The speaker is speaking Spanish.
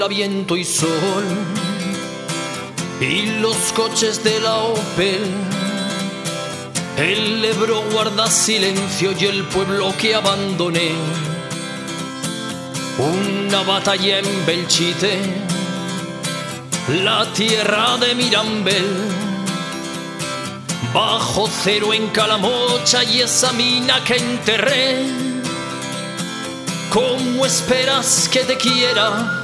viento y sol y los coches de la Opel. El Ebro guarda silencio y el pueblo que abandoné. Una batalla en Belchite, la tierra de Mirambel. Bajo cero en Calamocha y esa mina que enterré. ¿Cómo esperas que te quiera